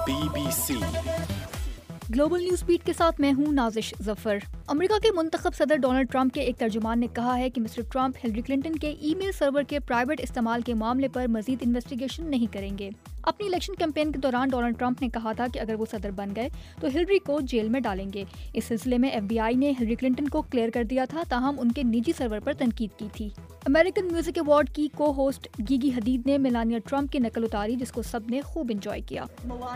BBC global news beat के साथ मैं हूं नाजिश जफर। अमेरिका के मुंतखब सदर डोनाल्ड ट्रंप के एक तर्जुमान ने कहा है कि मिस्टर ट्रंप हिलरी क्लिंटन के ईमेल सर्वर के प्राइवेट इस्तेमाल के मामले पर मजीद इन्वेस्टिगेशन नहीं करेंगे। अपनी इलेक्शन कैंपेन के दौरान डोनाल्ड ट्रंप ने कहा था कि अगर वो सदर बन गए तो हिलरी को जेल में डालेंगे। इस सिलसिले में FBI ने हिलरी क्लिंटन को क्लियर कर दिया था, ताहम उनके निजी सर्वर पर तनकीद की थी। अमेरिकन म्यूजिक अवार्ड की को होस्ट गिगी हदीद ने मेलानिया ट्रंप की नकल उतारी, जिसको सबने खूब एंजॉय किया।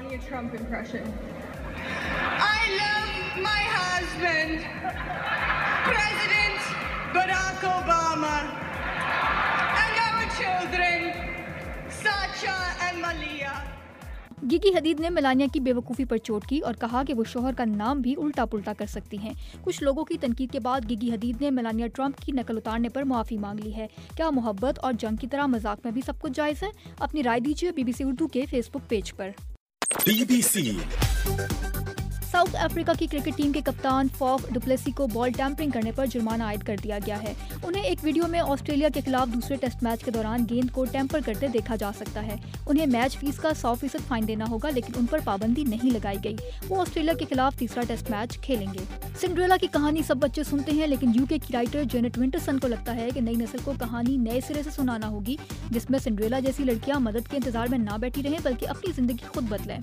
I love my husband, President Barack Obama, and our children, Sacha and Malia. Gigi Hadid ने मेलानिया की बेवकूफ़ी पर चोट की और कहा कि वो शोहर का नाम भी उल्टा पुल्टा कर सकती हैं। कुछ लोगों की तनकीद के बाद गिगी हदीद ने मेलानिया ट्रंप की नकल उतारने पर माफ़ी मांग ली है। क्या मोहब्बत और जंग की तरह मजाक में भी सब कुछ जायज़ है? अपनी राय दीजिए BBC उर्दू के फेसबुक पेज पर। BBC साउथ अफ्रीका की क्रिकेट टीम के कप्तान Faf du Plessis ball tampering करने पर जुर्माना आयद कर दिया गया है। उन्हें एक वीडियो में ऑस्ट्रेलिया के खिलाफ दूसरे टेस्ट मैच के दौरान गेंद को टेम्पर करते देखा जा सकता है। उन्हें मैच फीस का 100% फाइन देना होगा, लेकिन उन पर पाबंदी नहीं लगाई गई। वो ऑस्ट्रेलिया के खिलाफ तीसरा टेस्ट मैच खेलेंगे। सिंड्रेला की कहानी सब बच्चे सुनते हैं, लेकिन UK की राइटर जेनेट विंटरसन को लगता है कि नई नस्ल को कहानी नए सिरे से सुनाना होगी, जिसमें सिंड्रेला जैसी लड़कियां मदद के इंतजार में ना बैठी रहें, बल्कि अपनी जिंदगी खुद बदलें।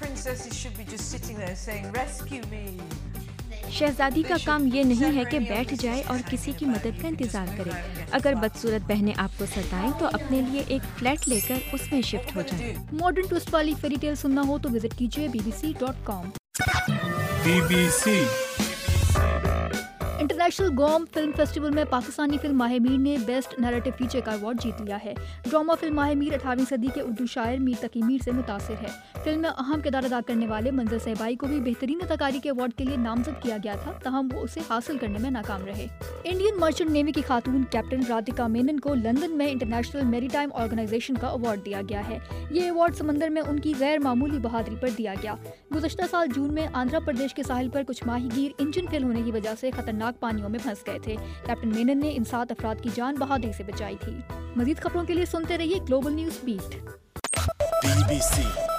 शहजादी का काम ये नहीं है कि बैठ जाए और किसी की मदद का इंतजार करे। अगर बदसूरत बहनें आपको सताएं तो अपने लिए एक फ्लैट लेकर उसमें शिफ्ट हो जाए। मॉडर्न ट्विस्ट वाली फेरी टेल सुनना हो तो विजिट कीजिए bbc.com। BBC इंटरनेशनल गोम फिल्म फेस्टिवल में पाकिस्तानी फिल्म माहे मीर ने बेस्ट नैरेटिव फीचर का अवार्ड जीत लिया है। ड्रामा फिल्म माहे मीर 18वीं सदी के उर्दू शायर मीर तकी मीर से मुतासिर है। फिल्म में अहम किरदार अदा करने वाले मंजर सहबाई को भी बेहतरीन अदाकारी के अवार्ड के लिए नामजद किया गया था, ताहम वो उसे हासिल करने में नाकाम रहे। इंडियन मर्चेंट नेवी की खातून कैप्टन राधिका मेनन को लंदन में इंटरनेशनल मैरीटाइम ऑर्गेनाइजेशन का अवार्ड दिया गया है। ये अवार्ड समंदर में उनकी गैर मामूली बहादुरी पर दिया गया। गुज़श्ता साल जून में आंध्र प्रदेश के साहिल पर कुछ माहीगीर इंजन फेल होने की वजह से खतरनाक पानियों में फंस गए थे। कैप्टन मेनन ने इन 7 अफराद की जान बहादुरी से बचाई थी। मजीद खबरों के लिए सुनते रहिए ग्लोबल न्यूज बीट। BBC